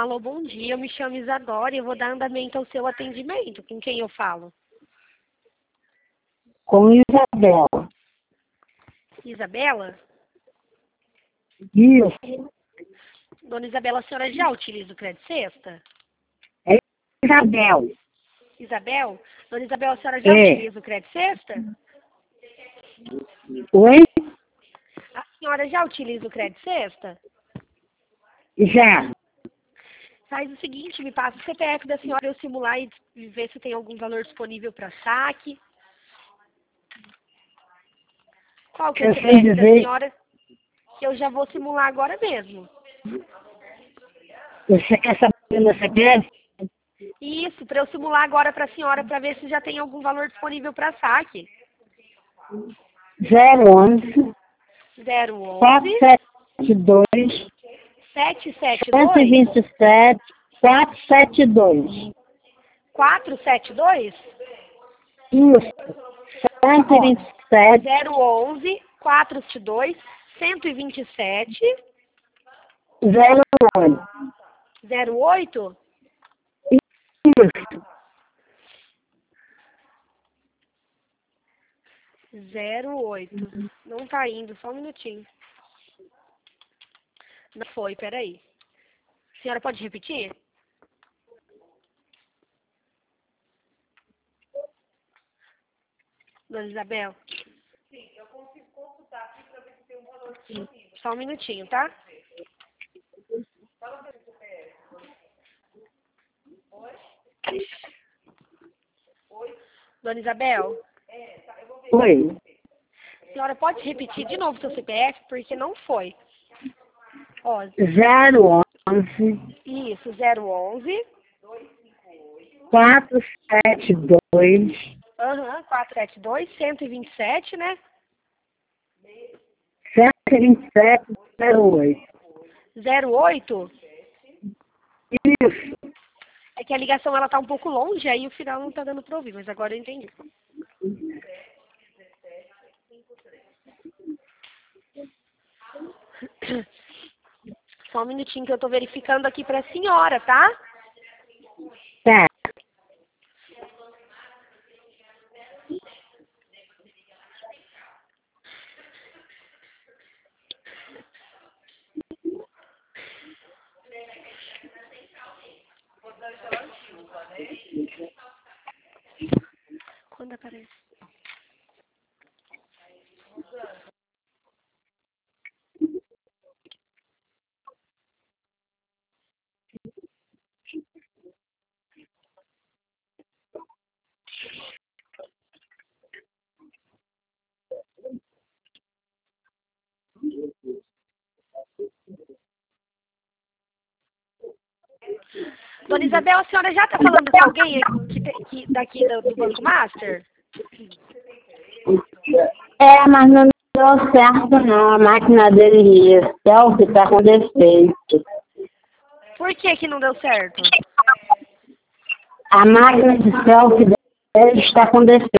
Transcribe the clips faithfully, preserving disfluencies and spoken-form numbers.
Alô, bom dia. Eu me chamo Isadora e eu vou dar andamento ao seu atendimento. Com quem eu falo? Com Isabela. Isabela? Isso. Dona Isabela, a senhora já utiliza o Crédito Sexta? É Isabel. Isabel? Dona Isabel, a senhora já É. utiliza o Crédito Sexta? Oi? A senhora já utiliza o Crédito Sexta? Já. Faz o seguinte, me passa o C P F da senhora eu simular e ver se tem algum valor disponível para saque. Qual que é o Eu C P sei F da dizer, senhora? Que eu já vou simular agora mesmo. você quer saber meu C P F? Isso, para eu simular agora para a senhora para ver se já tem algum valor disponível para saque. zero onze, zero quatro onze, sete dois, sete sete cento e dois, vinte e sete, quatrocentos e setenta e dois. quatro sete dois, Isso. cento e vinte e sete, zero onze, quatro sete dois, cento e vinte e sete, zero oito. zero oito. Isso. zero oito. Não tá indo, só um minutinho. Não foi, peraí. A senhora pode repetir? Dona Isabel? Sim, eu consigo consultar aqui para ver se tem um valor disponível. Só um minutinho, tá? Fala para o C P F. Oi? Oi? Dona Isabel? É, tá, eu vou ver. Oi. A senhora pode repetir de novo seu C P F, porque não foi. Ó, zero onze, isso, zero onze, quatrocentos e setenta e dois, aham, quatro sete dois, cento e vinte e sete, né? cento e vinte e sete, zero oito. zero oito. Isso. É que a ligação ela tá um pouco longe, aí o final não tá dando pra ouvir, mas agora eu entendi. Só um minutinho que eu tô verificando aqui pra senhora, tá? Tá. Quando aparece? Dona Isabel, a senhora já tá falando com alguém que te- que, daqui do, do Banco Master? É, mas não deu certo não. A máquina dele selfie tá com defeito. Por que que não deu certo? A máquina de selfie dele está com defeito.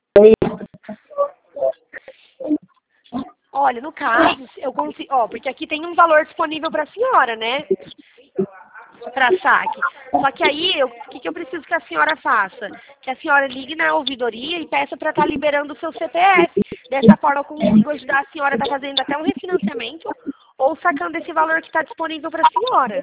Olha, no caso, eu consigo... Ó, porque aqui tem um valor disponível pra senhora, né? Para saque. Só que aí, eu- o que, que eu preciso que a senhora faça? Que a senhora ligue na ouvidoria e peça para estar liberando o seu C P F. Dessa forma, eu consigo ajudar a senhora a estar fazendo até um refinanciamento ou sacando esse valor que está disponível para a senhora.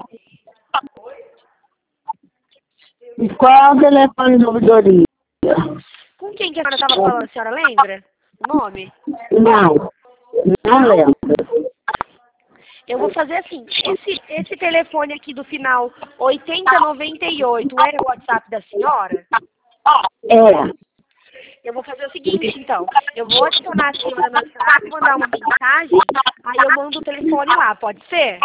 E qual é o telefone da ouvidoria? Com quem que a senhora estava falando? A senhora lembra o nome? Não, não lembro. Eu vou fazer assim, esse, esse telefone aqui do final oitenta noventa e oito é o WhatsApp da senhora? É, Eu vou fazer o seguinte, então. Eu vou adicionar a senhora no WhatsApp, mandar uma mensagem, aí eu mando o telefone lá, pode ser?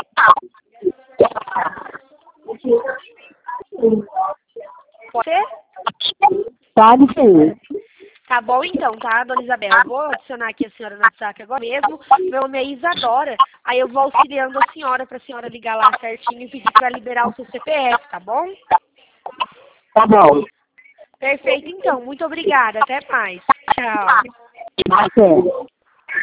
Pode ser? pode ser. Tá bom então, tá, dona Isabel? Eu vou adicionar aqui a senhora no WhatsApp agora mesmo. Meu nome é Isadora. Aí eu vou auxiliando a senhora pra senhora ligar lá certinho e pedir pra liberar o seu C P F, tá bom? Tá bom. Perfeito, então. Muito obrigada. Até mais. Tchau. Até.